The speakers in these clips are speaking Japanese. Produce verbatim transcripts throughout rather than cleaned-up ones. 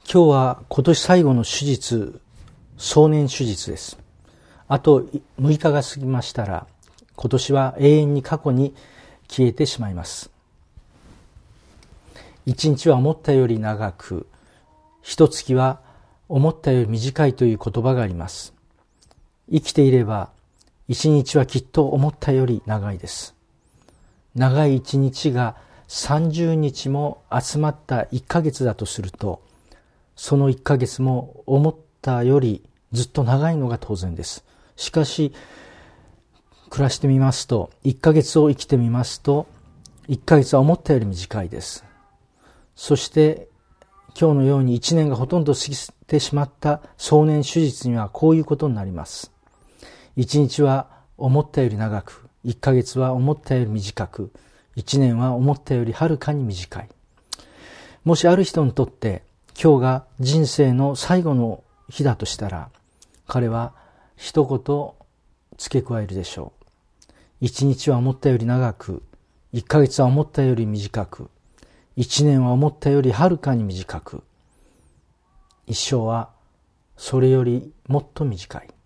今日は今年最後の手術、壮年手術です。あとむいかが過ぎましたら、今年は永遠に過去に消えてしまいます。一日は思ったより長く、一月は思ったより短いという言葉があります。生きていれば、一日はきっと思ったより長いです。長い一日がさんじゅうにちも集まったいっかげつだとすると、そのいっかげつも思ったよりずっと長いのが当然です。しかし、暮らしてみますと、いっかげつを生きてみますと、いっかげつは思ったより短いです。そして、今日のようにいちねんがほとんど過ぎてしまった壮年手術にはこういうことになります。いちにちは思ったより長く、いっかげつは思ったより短く、いちねんは思ったよりはるかに短い。もしある人にとって今日が人生の最後の日だとしたら、彼は一言付け加えるでしょう。いちにちは思ったより長く、いっかげつは思ったより短く、いちねんは思ったよりはるかに短く、一生はそれよりもっと短い。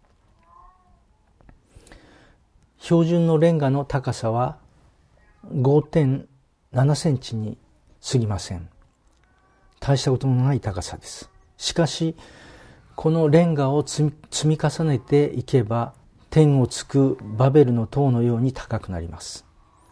標準のレンガの高さは ごてんななセンチに過ぎません。大したことのない高さです。しかし、このレンガを積み重ねていけば、天をつくバベルの塔のように高くなります。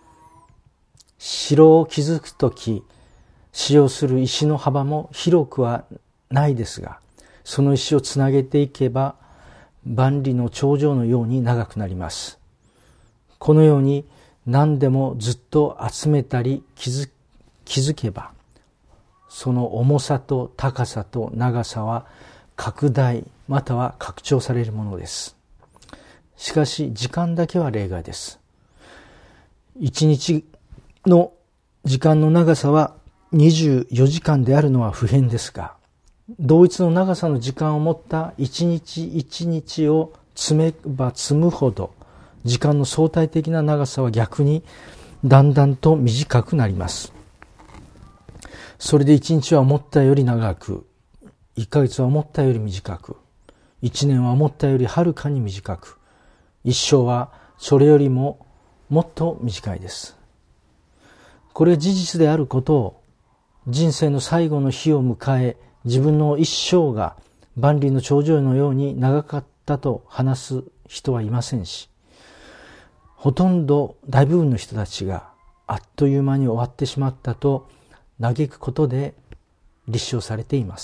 城を築くとき、使用する石の幅も広くはないですが、その石をつなげていけば、万里の長城のように長くなります。このように何でもずっと集めたり築けば、その重さと高さと長さは拡大または拡張されるものです。しかし時間だけは例外です。一日の時間の長さはにじゅうよじかんであるのは不変ですが、同一の長さの時間を持った一日一日を積めば積むほど、時間の相対的な長さは逆にだんだんと短くなります。それで一日は思ったより長く、いっかげつは思ったより短く、いちねんは思ったよりはるかに短く、一生はそれよりももっと短いです。これは事実であることを、人生の最後の日を迎え、自分の一生が万里の長城のように長かったと話す人はいませんし、ほとんど大部分の人たちがあっという間に終わってしまったと嘆くことで立証されています。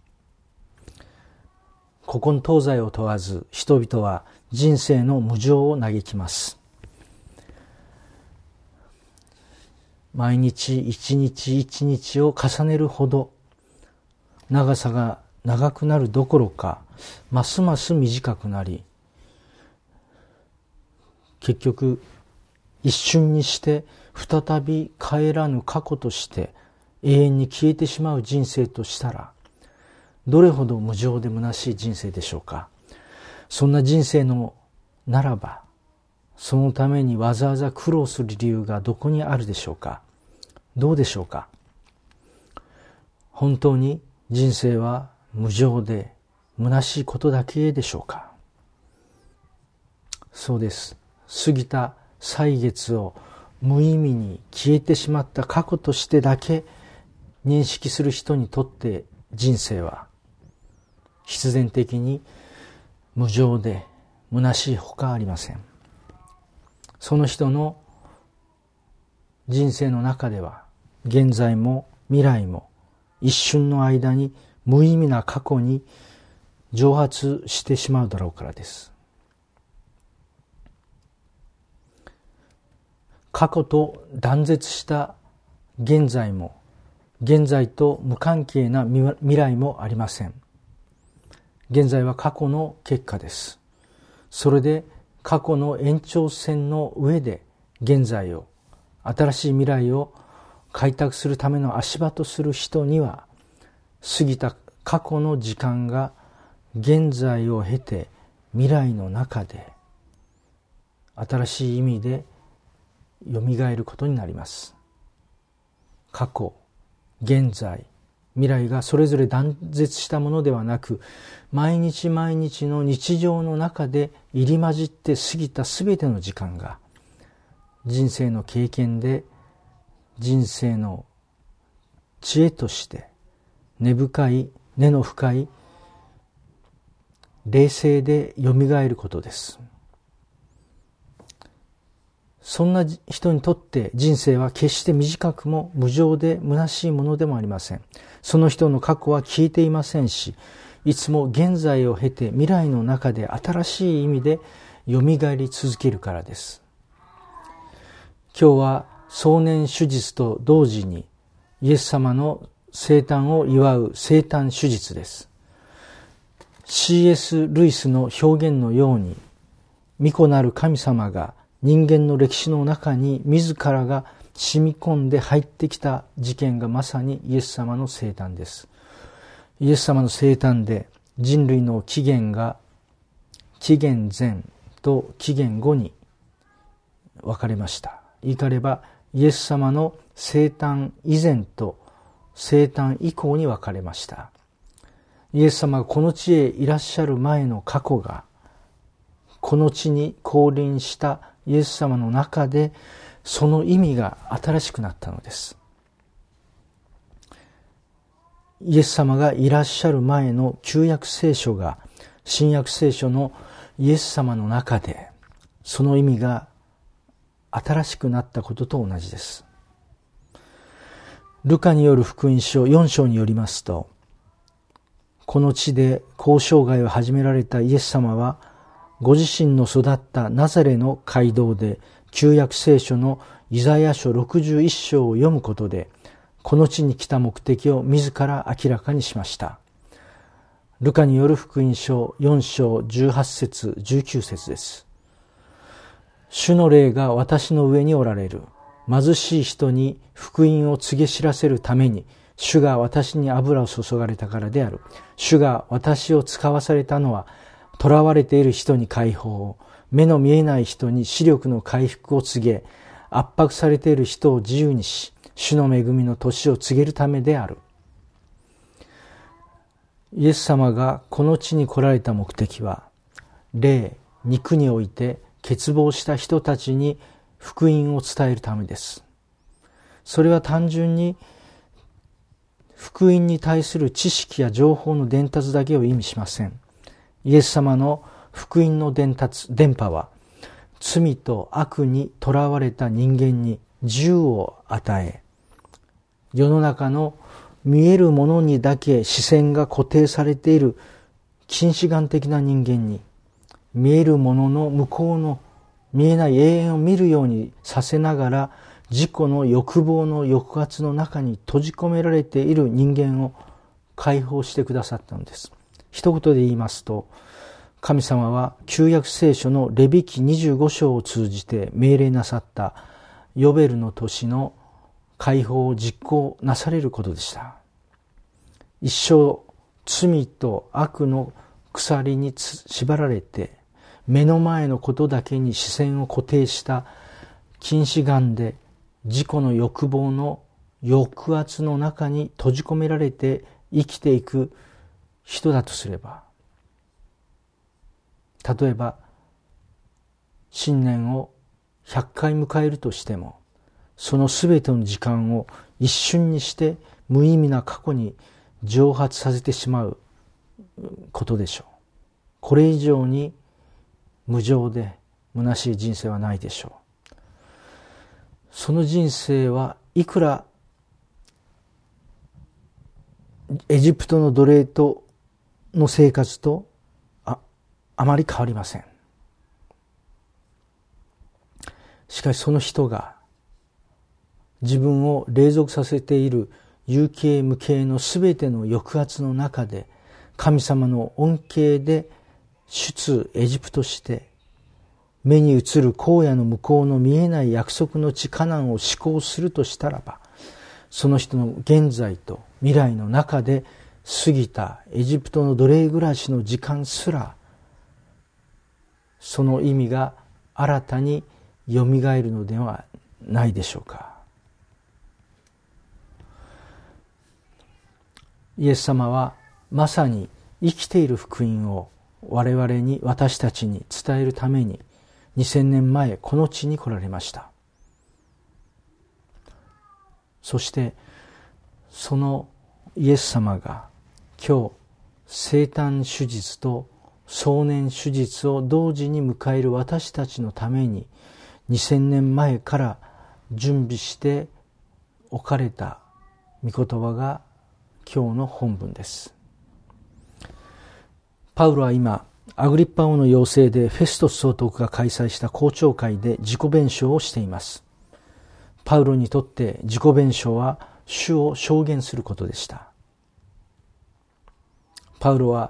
古今東西を問わず、人々は人生の無常を嘆きます。毎日一日一日を重ねるほど長さが長くなるどころか、ますます短くなり、結局一瞬にして再び帰らぬ過去として永遠に消えてしまう人生としたら、どれほど無常で虚しい人生でしょうか。そんな人生のならば、そのためにわざわざ苦労する理由がどこにあるでしょうか。どうでしょうか。本当に人生は無常で虚しいことだけでしょうか。そうです。過ぎた歳月を無意味に消えてしまった過去としてだけ認識する人にとって人生は必然的に無常で虚しいほかありません。その人の人生の中では現在も未来も一瞬の間に無意味な過去に蒸発してしまうだろうからです。過去と断絶した現在も、現在と無関係な未来もありません。現在は過去の結果です。それで過去の延長線の上で現在を、新しい未来を開拓するための足場とする人には、過ぎた過去の時間が現在を経て未来の中で新しい意味でよみがえることになります。過去、現在、 未来がそれぞれ断絶したものではなく、毎日毎日の日常の中で入り混じって過ぎたすべての時間が、人生の経験で人生の知恵として根深い根の深い霊性でよみがえることです。そんな人にとって人生は決して短くも無常で虚しいものでもありません。その人の過去は消えていませんし、いつも現在を経て未来の中で新しい意味でよみがえり続けるからです。今日は壮年手術と同時にイエス様の生誕を祝う生誕手術です。シーエス ルイスの表現のように、御子なる神様が人間の歴史の中に自らが染み込んで入ってきた事件がまさにイエス様の生誕です。イエス様の生誕で人類の起源が紀元前と紀元後に分かれました。言い換えればイエス様の生誕以前と生誕以降に分かれました。イエス様がこの地へいらっしゃる前の過去が、この地に降臨したイエス様の中でその意味が新しくなったのです。イエス様がいらっしゃる前の旧約聖書が新約聖書のイエス様の中でその意味が新しくなったことと同じです。ルカによる福音書よん章によりますと、この地で交渉外を始められたイエス様はご自身の育ったナザレの街道で旧約聖書のイザヤ書ろくじゅういち章を読むことでこの地に来た目的を自ら明らかにしました。ルカによる福音書よん章じゅうはち節じゅうきゅう節です。主の霊が私の上におられる。貧しい人に福音を告げ知らせるために主が私に油を注がれたからである。主が私を使わされたのは囚われている人に解放を、目の見えない人に視力の回復を告げ、圧迫されている人を自由にし、主の恵みの年を告げるためである。イエス様がこの地に来られた目的は、霊、肉において欠乏した人たちに福音を伝えるためです。それは単純に福音に対する知識や情報の伝達だけを意味しません。イエス様の福音の伝達、電波は罪と悪にとらわれた人間に自由を与え、世の中の見えるものにだけ視線が固定されている近視眼的な人間に、見えるものの向こうの見えない永遠を見るようにさせながら、自己の欲望の抑圧の中に閉じ込められている人間を解放してくださったのです。一言で言いますと、神様は旧約聖書のレビ記にじゅうご章を通じて命令なさったヨベルの年の解放を実行なされることでした。一生罪と悪の鎖に縛られて目の前のことだけに視線を固定した近視眼で自己の欲望の抑圧の中に閉じ込められて生きていく人だとすれば、例えば新年をひゃっかい迎えるとしても、そのすべての時間を一瞬にして無意味な過去に蒸発させてしまうことでしょう。これ以上に無常で虚しい人生はないでしょう。その人生はいくらエジプトの奴隷との生活と あ, あまり変わりません。しかしその人が自分を隷属させている有形無形のすべての抑圧の中で神様の恩恵で出エジプトして目に映る荒野の向こうの見えない約束の地カナンを思考するとしたらば、その人の現在と未来の中で過ぎたエジプトの奴隷暮らしの時間すら、その意味が新たによみがえるのではないでしょうか。 イエス様はまさに生きている福音を我々に、私たちに伝えるためににせんねんまえこの地に来られました。そしてそのイエス様が今日生誕手術と壮年手術を同時に迎える私たちのためににせんねんまえから準備して置かれた御言葉が今日の本文です。パウロは今アグリッパ王の要請でフェストス総督が開催した公聴会で自己弁償をしています。パウロにとって自己弁償は主を証言することでした。パウロは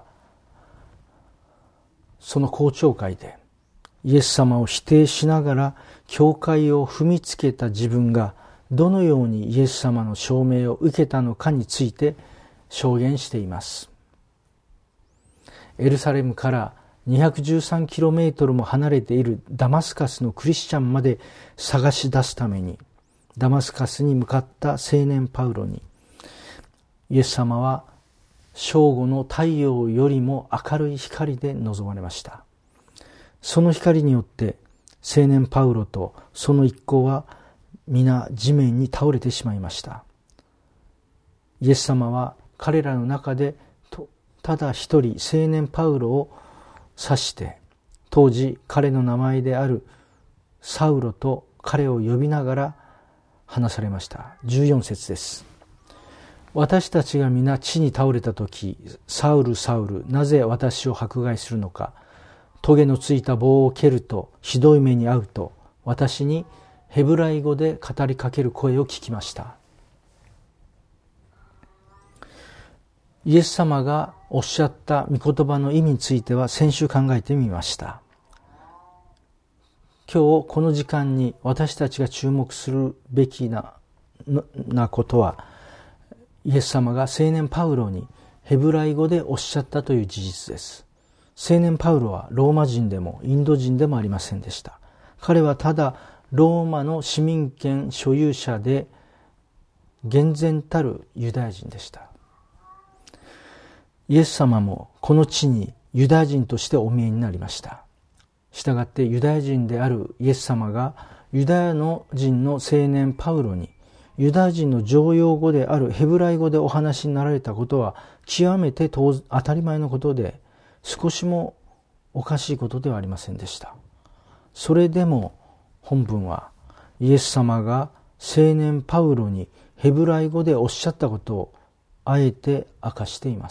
その公聴会でイエス様を否定しながら教会を踏みつけた自分がどのようにイエス様の証明を受けたのかについて証言しています。エルサレムからにひゃくじゅうさんキロメートルも離れているダマスカスのクリスチャンまで探し出すためにダマスカスに向かった青年パウロにイエス様は正午の太陽よりも明るい光で臨まれました。その光によって青年パウロとその一行は皆地面に倒れてしまいました。イエス様は彼らの中でただ一人青年パウロを指して当時彼の名前であるサウロと彼を呼びながら話されました。じゅうよん節です。私たちが皆地に倒れた時、サウルサウル、なぜ私を迫害するのか。トゲのついた棒を蹴るとひどい目に遭うと私にヘブライ語で語りかける声を聞きました。イエス様がおっしゃった御言葉の意味については先週考えてみました。今日この時間に私たちが注目するべきな、なことはイエス様が青年パウロにヘブライ語でおっしゃったという事実です。青年パウロはローマ人でもインド人でもありませんでした。彼はただローマの市民権所有者で厳然たるユダヤ人でした。イエス様もこの地にユダヤ人としてお見えになりました。したがってユダヤ人であるイエス様がユダヤの人の青年パウロにユダヤ人の常用語であるヘブライ語でお話になられたことは極めて当たり前のことで少しもおかしいことではありませんでした。それでも本文はイエス様が青年パウロにヘブライ語でおっしゃったことをあえて明かしています。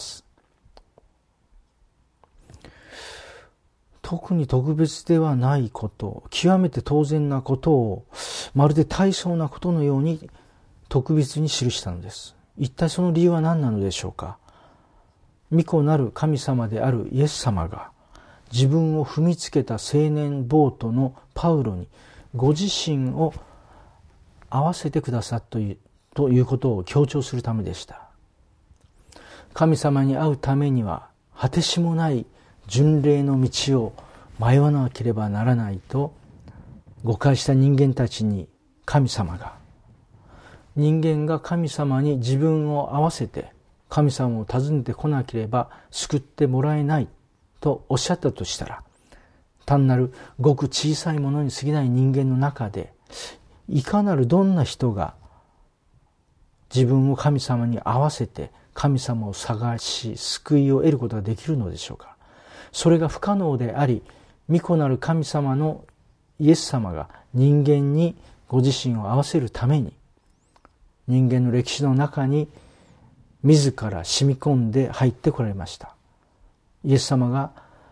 特に特別ではないこと、極めて当然なことをまるで大層なことのように特別に記したのです。一体その理由は何なのでしょうか。御子なる神様であるイエス様が自分を踏みつけた青年ボートのパウロにご自身を合わせてくださったという、ということを強調するためでした。神様に会うためには果てしもない巡礼の道を迷わなければならないと誤解した人間たちに神様が人間が神様に自分を合わせて神様を訪ねてこなければ救ってもらえないとおっしゃったとしたら、単なるごく小さいものに過ぎない人間の中でいかなるどんな人が自分を神様に合わせて神様を探し救いを得ることができるのでしょうか。それが不可能であり、御子なる神様のイエス様が人間にご自身を合わせるために人間の歴史の中に自ら染み込んで入ってこられました。イエス様が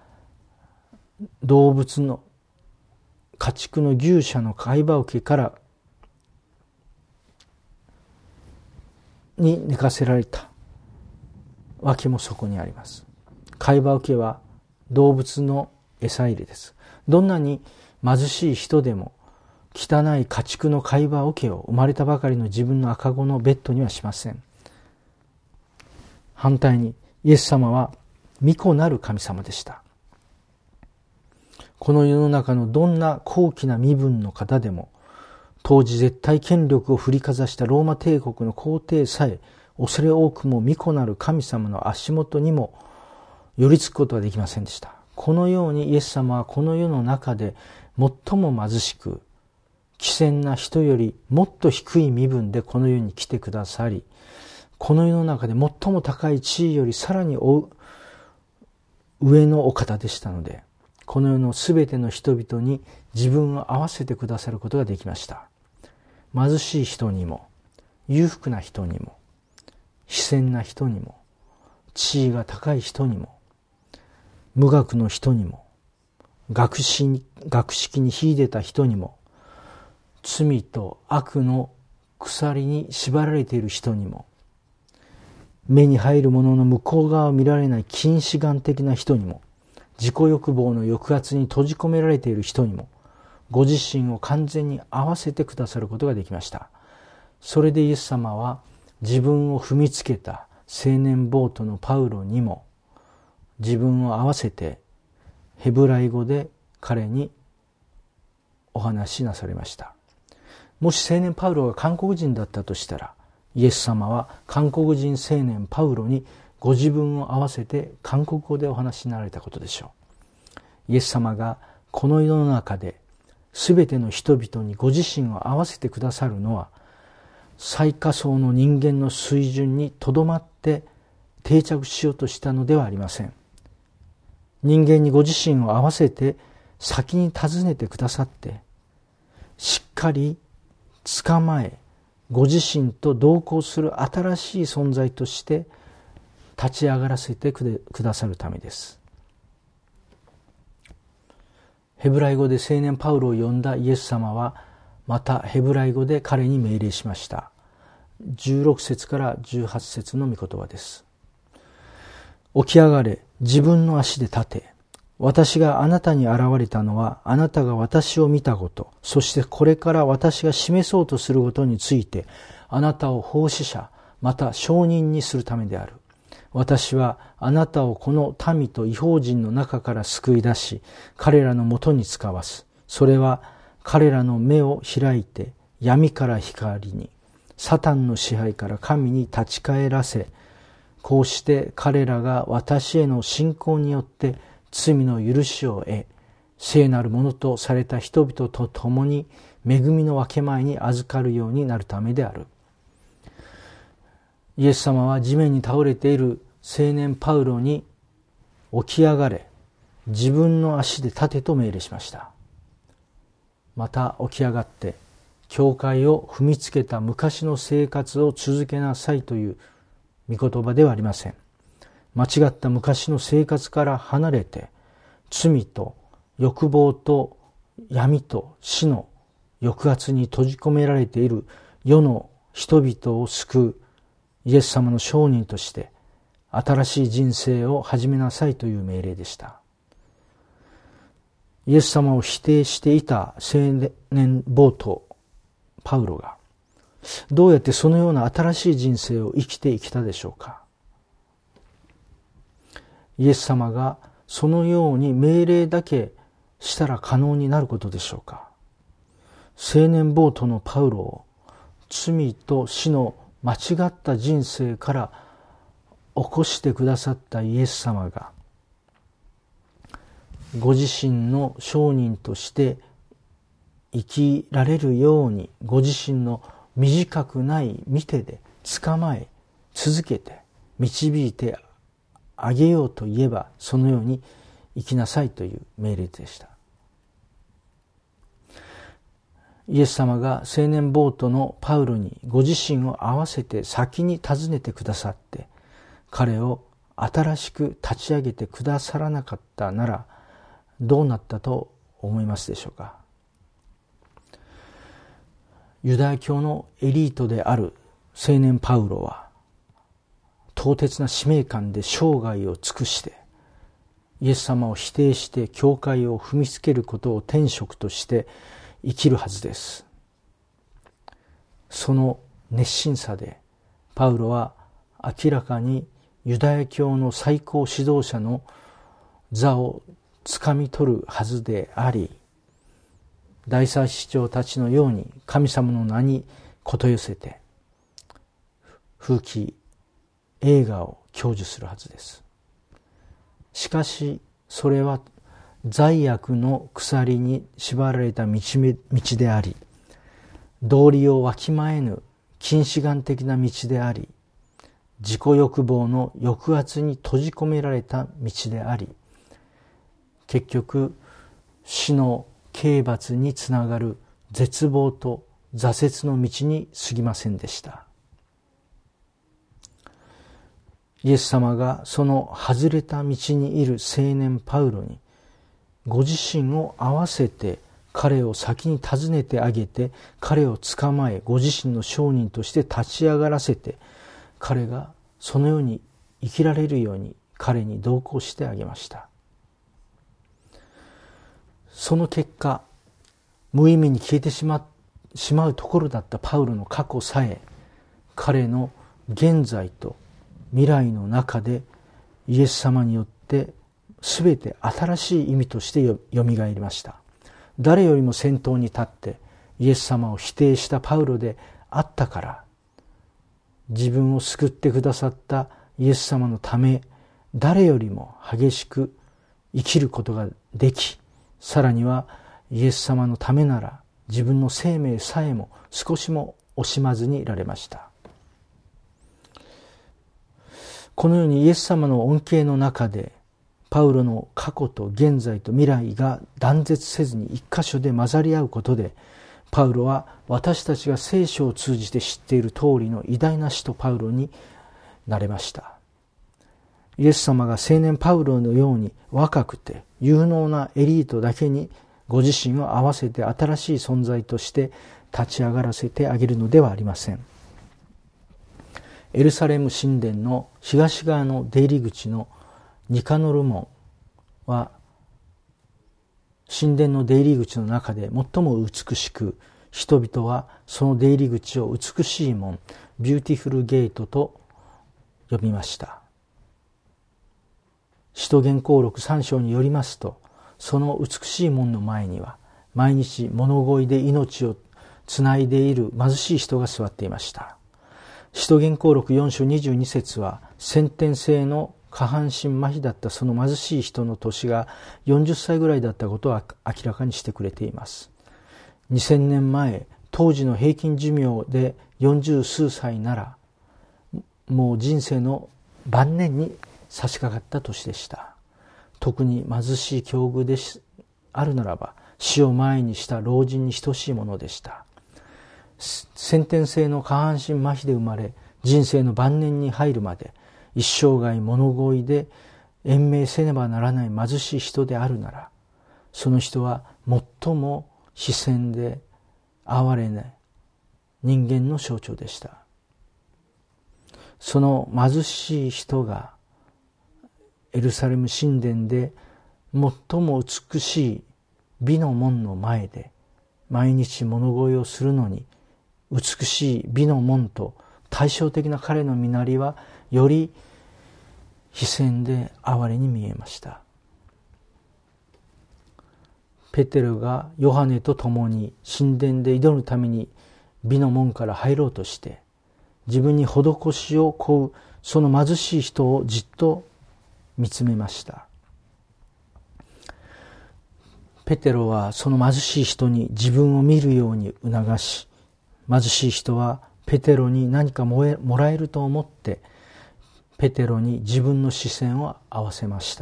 動物の家畜の牛舎の飼い場桶からに寝かせられたわけもそこにあります。飼い場桶は動物の餌入れです。どんなに貧しい人でも汚い家畜の飼い場桶を生まれたばかりの自分の赤子のベッドにはしません。反対にイエス様は御子なる神様でした。この世の中のどんな高貴な身分の方でも当時絶対権力を振りかざしたローマ帝国の皇帝さえ恐れ多くも御子なる神様の足元にも寄りつくことができませんでした。このようにイエス様はこの世の中で最も貧しく貴賤な人よりもっと低い身分でこの世に来てくださり、この世の中で最も高い地位よりさらに上のお方でしたので、この世のすべての人々に自分を合わせてくださることができました。貧しい人にも、裕福な人にも、卑賤な人にも、地位が高い人にも、無学の人にも、学識に、学識に秀でた人にも、罪と悪の鎖に縛られている人にも、目に入るものの向こう側を見られない近視眼的な人にも、自己欲望の抑圧に閉じ込められている人にも、ご自身を完全に合わせてくださることができました。それでイエス様は自分を踏みつけた青年ボートのパウロにも自分を合わせてヘブライ語で彼にお話しなされました。もし青年パウロが韓国人だったとしたら、イエス様は韓国人青年パウロにご自分を合わせて韓国語でお話しになられたことでしょう。イエス様がこの世の中で全ての人々にご自身を合わせてくださるのは、最下層の人間の水準にとどまって定着しようとしたのではありません。人間にご自身を合わせて先に訪ねてくださって、しっかり捕まえ、ご自身と同行する新しい存在として立ち上がらせてくださるためです。ヘブライ語で青年パウロを呼んだイエス様は、またヘブライ語で彼に命令しました。じゅうろく節からじゅうはち節の御言葉です。起き上がれ、自分の足で立て。私があなたに現れたのは、あなたが私を見たこと、そしてこれから私が示そうとすることについて、あなたを奉仕者、また証人にするためである。私はあなたをこの民と異邦人の中から救い出し、彼らのもとに使わす。それは彼らの目を開いて、闇から光に、サタンの支配から神に立ち返らせ、こうして彼らが私への信仰によって罪の許しを得、聖なるものとされた人々と共に恵みの分け前に預かるようになるためである。イエス様は地面に倒れている青年パウロに、起き上がれ、自分の足で立てと命令しました。また起き上がって教会を踏みつけた昔の生活を続けなさいという御言葉ではありません。間違った昔の生活から離れて、罪と欲望と闇と死の抑圧に閉じ込められている世の人々を救うイエス様の証人として新しい人生を始めなさいという命令でした。イエス様を否定していた青年ボートパウロがどうやってそのような新しい人生を生きてきたでしょうか。イエス様がそのように命令だけしたら可能になることでしょうか。青年ボートのパウロを罪と死の間違った人生から起こしてくださったイエス様が、ご自身の証人として生きられるように、ご自身の短くない見てで捕まえ続けて導いてあげようと言えば、そのように生きなさいという命令でした。イエス様が青年ボートのパウロにご自身を合わせて先に訪ねてくださって、彼を新しく立ち上げてくださらなかったならどうなったと思いますでしょうか。ユダヤ教のエリートである青年パウロは、唐突な使命感で生涯を尽くしてイエス様を否定して教会を踏みつけることを天職として生きるはずです。その熱心さでパウロは明らかにユダヤ教の最高指導者の座をつかみ取るはずであり、大祭司長たちのように神様の名にこと寄せて風紀栄華を享受するはずです。しかしそれは罪悪の鎖に縛られた道であり、道理をわきまえぬ近視眼的な道であり、自己欲望の抑圧に閉じ込められた道であり、結局死の刑罰につながる絶望と挫折の道に過ぎませんでした。イエス様がその外れた道にいる青年パウロにご自身を合わせて彼を先に訪ねてあげて、彼を捕まえご自身の証人として立ち上がらせて、彼がそのように生きられるように彼に同行してあげました。その結果、無意味に消えてしま、しまうところだったパウロの過去さえ、彼の現在と未来の中でイエス様によって全て新しい意味としてよみがえりました。誰よりも先頭に立ってイエス様を否定したパウロであったから、自分を救ってくださったイエス様のため、誰よりも激しく生きることができ、さらにはイエス様のためなら自分の生命さえも少しも惜しまずにいられました。このようにイエス様の恩恵の中で、パウロの過去と現在と未来が断絶せずに一箇所で混ざり合うことで、パウロは私たちが聖書を通じて知っている通りの偉大な使徒パウロになれました。イエス様が青年パウロのように若くて有能なエリートだけにご自身を合わせて新しい存在として立ち上がらせてあげるのではありません。エルサレム神殿の東側の出入り口のニカノル門は神殿の出入り口の中で最も美しく、人々はその出入り口を美しい門、ビューティフルゲートと呼びました。使徒言行録さん章によりますと、その美しい門の前には毎日物乞いで命をつないでいる貧しい人が座っていました。使徒言行録よん章にじゅうに節は、先天性の下半身麻痺だったその貧しい人の年がよんじゅっさいぐらいだったことを明らかにしてくれています。にせんねんまえ、当時の平均寿命でよんじゅうすうさいなら、もう人生の晩年に差し掛かった年でした。特に貧しい境遇であるならば、死を前にした老人に等しいものでした。先天性の下半身麻痺で生まれ、人生の晩年に入るまで一生涯物乞いで延命せねばならない貧しい人であるなら、その人は最も非戦で哀れない人間の象徴でした。その貧しい人がエルサレム神殿で最も美しい美の門の前で毎日物乞いをするのに、美しい美の門と対照的な彼の身なりはより非戦で哀れに見えました。ペテロがヨハネと共に神殿で祈るために美の門から入ろうとして、自分に施しを請うその貧しい人をじっと見つめました。ペテロはその貧しい人に自分を見るように促し、貧しい人はペテロに何かもらえると思ってペテロに自分の視線を合わせました。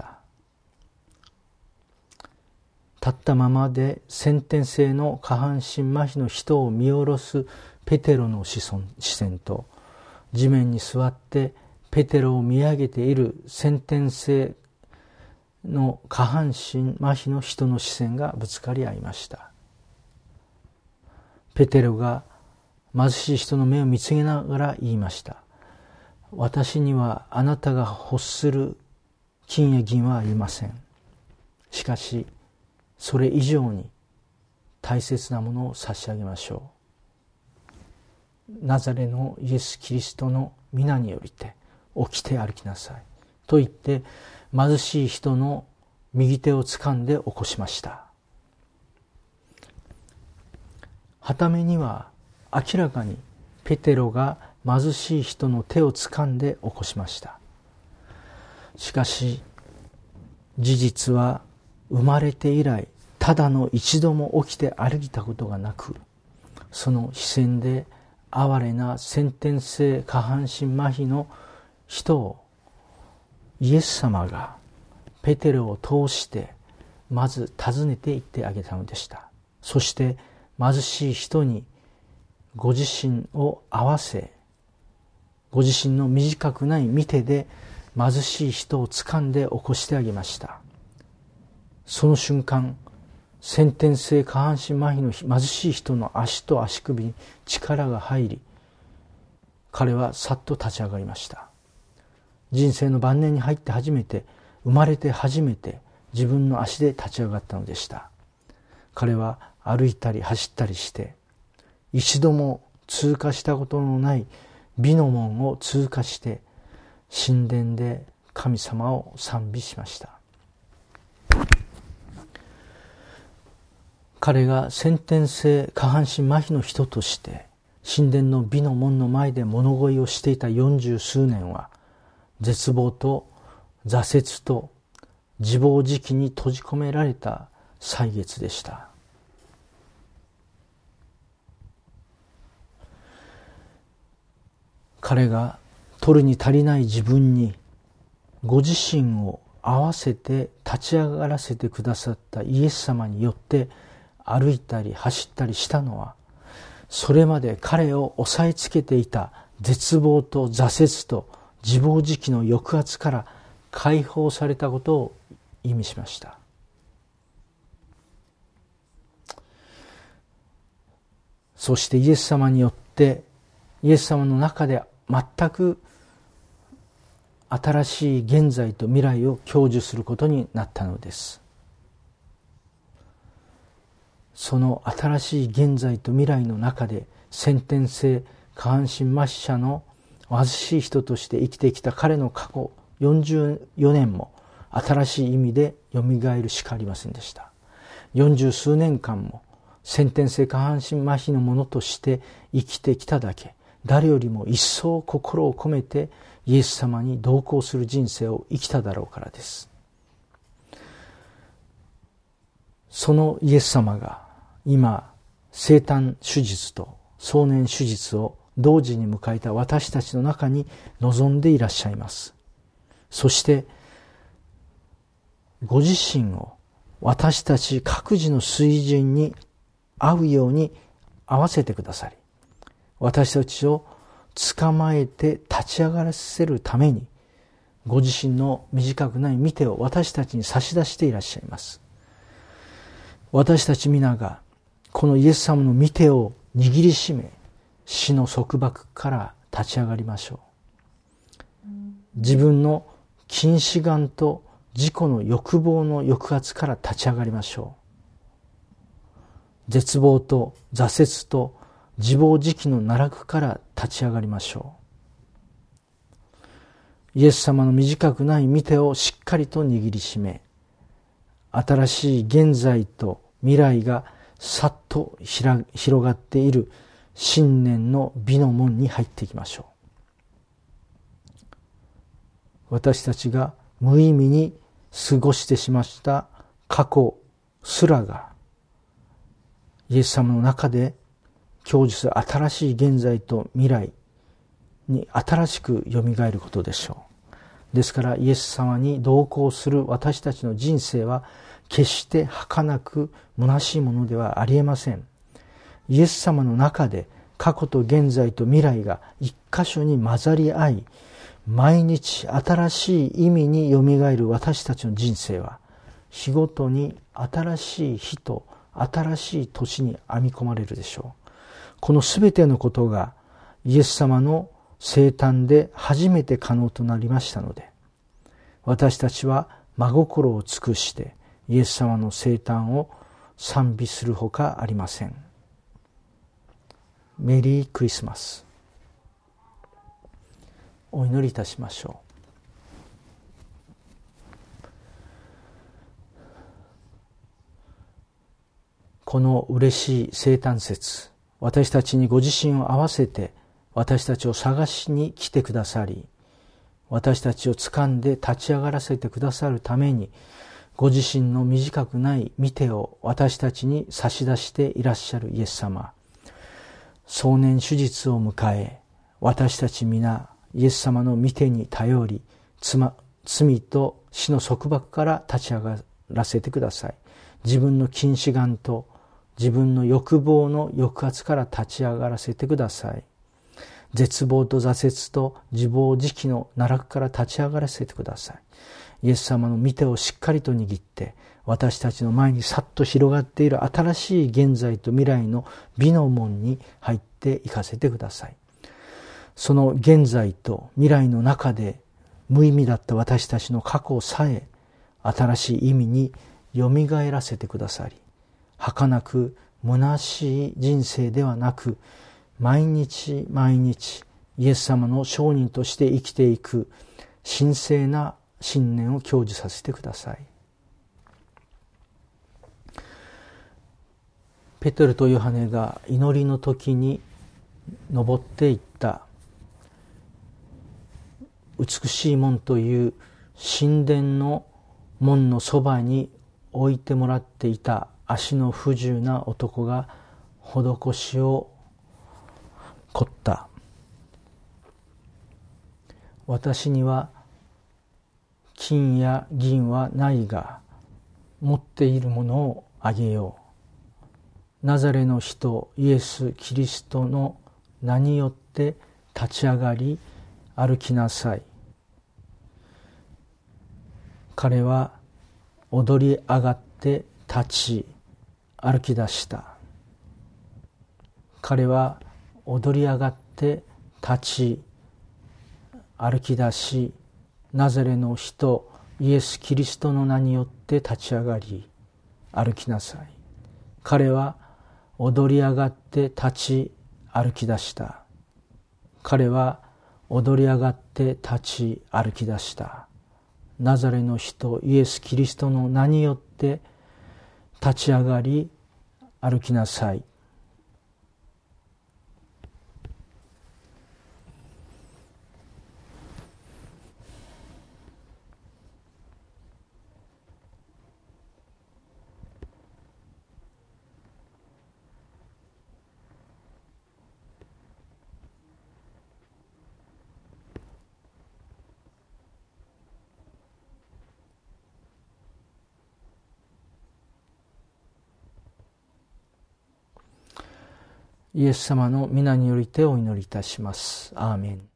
立ったままで先天性の下半身麻痺の人を見下ろすペテロの視線と、地面に座ってペテロを見上げている先天性の下半身麻痺の人の視線がぶつかり合いました。ペテロが貧しい人の目を見つめながら言いました。私にはあなたが欲する金や銀はありません。しかしそれ以上に大切なものを差し上げましょう。ナザレのイエス・キリストの皆によりて起きて歩きなさいと言って、貧しい人の右手を掴んで起こしました。はためには明らかにペテロが貧しい人の手を掴んで起こしました。しかし事実は生まれて以来ただの一度も起きて歩いたことがなく、その視線で哀れな先天性下半身麻痺の人をイエス様がペテロを通してまず訪ねて行ってあげたのでした。そして貧しい人にご自身を合わせ、ご自身の短くない見てで貧しい人を掴んで起こしてあげました。その瞬間、先天性下半身麻痺の貧しい人の足と足首に力が入り、彼はさっと立ち上がりました。人生の晩年に入って初めて、生まれて初めて自分の足で立ち上がったのでした。彼は歩いたり走ったりして、一度も通過したことのない美の門を通過して、神殿で神様を賛美しました。彼が先天性下半身麻痺の人として神殿の美の門の前で物乞いをしていた四十数年は、絶望と挫折と自暴自棄に閉じ込められた歳月でした。彼が取るに足りない自分にご自身を合わせて立ち上がらせてくださったイエス様によって歩いたり走ったりしたのは、それまで彼を押さえつけていた絶望と挫折と自暴自棄の抑圧から解放されたことを意味しました。そしてイエス様によって、イエス様の中で全く新しい現在と未来を享受することになったのです。その新しい現在と未来の中で、先天性下半身麻痺者の貧しい人として生きてきた彼の過去よんじゅうよねんも新しい意味でよみがえるしかありませんでした。四十数年間も先天性下半身麻痺のものとして生きてきただけ、誰よりも一層心を込めてイエス様に同行する人生を生きただろうからです。そのイエス様が今、生誕手術と壮年手術を同時に迎えた私たちの中に臨んでいらっしゃいます。そしてご自身を私たち各自の水準に合うように合わせてくださり、私たちを捕まえて立ち上がらせるために、ご自身の短くない御手を私たちに差し出していらっしゃいます。私たち皆がこのイエス様の御手を握りしめ、死の束縛から立ち上がりましょう。自分の近視眼と自己の欲望の抑圧から立ち上がりましょう。絶望と挫折と自暴自棄の奈落から立ち上がりましょう。イエス様の短くない御手をしっかりと握りしめ、新しい現在と未来がさっと広がっている新年の美の門に入っていきましょう。私たちが無意味に過ごしてしまった過去すらが、イエス様の中で享受する新しい現在と未来に新しくよみがえることでしょう。ですからイエス様に同行する私たちの人生は決して儚く虚しいものではありえません。イエス様の中で過去と現在と未来が一箇所に混ざり合い、毎日新しい意味によみがえる私たちの人生は、日ごとに新しい日と新しい年に編み込まれるでしょう。このすべてのことがイエス様の生誕で初めて可能となりましたので、私たちは真心を尽くしてイエス様の生誕を賛美するほかありません。メリークリスマス。お祈りいたしましょう。この嬉しい生誕節、私たちにご自身を合わせて私たちを探しに来てくださり、私たちを掴んで立ち上がらせてくださるために、ご自身の短くない御手を私たちに差し出していらっしゃるイエス様。壮年手術を迎え、私たち皆イエス様の御手に頼り、罪と死の束縛から立ち上がらせてください。自分の近視眼と自分の欲望の抑圧から立ち上がらせてください。絶望と挫折と自暴自棄の奈落から立ち上がらせてください。イエス様の御手をしっかりと握って、私たちの前にさっと広がっている新しい現在と未来の美の門に入っていかせてください。その現在と未来の中で無意味だった私たちの過去さえ新しい意味によみがえらせてくださり、儚く虚しい人生ではなく、毎日毎日イエス様の証人として生きていく神聖な信念を享受させてください。ペテロとヨハネが祈りの時に登っていった美しい門という神殿の門のそばに置いてもらっていた足の不自由な男が施しを凝った。私には金や銀はないが、持っているものをあげよう。ナザレの人イエス・キリストの名によって立ち上がり歩きなさい。彼は踊り上がって立ち歩き出した。彼は踊り上がって立ち歩き出し、ナザレの人イエス・キリストの名によって立ち上がり歩きなさい。彼は踊り上がって立ち歩き出した。彼は踊り上がって立ち歩き出した。ナザレの人イエス・キリストの名によって立ち上がり歩きなさい。イエス様の皆によりてお祈りいたします。アーメン。